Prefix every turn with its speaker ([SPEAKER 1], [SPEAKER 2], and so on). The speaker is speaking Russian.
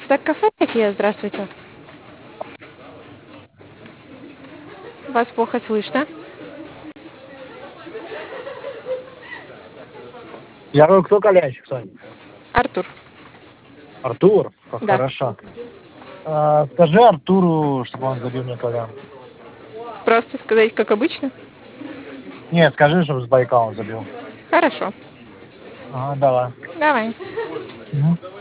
[SPEAKER 1] Так, кафе такие, здравствуйте. Вас плохо слышно.
[SPEAKER 2] Я говорю, кто колячик, Соня?
[SPEAKER 1] Артур.
[SPEAKER 2] Артур? Как
[SPEAKER 1] Да.
[SPEAKER 2] хорошо. Скажи Артуру, чтобы он забил мне кальян.
[SPEAKER 1] Просто сказать, как обычно?
[SPEAKER 2] Нет, скажи, чтобы с Байкалом забил.
[SPEAKER 1] Хорошо.
[SPEAKER 2] Ага, давай.
[SPEAKER 1] Давай.
[SPEAKER 2] Мгм.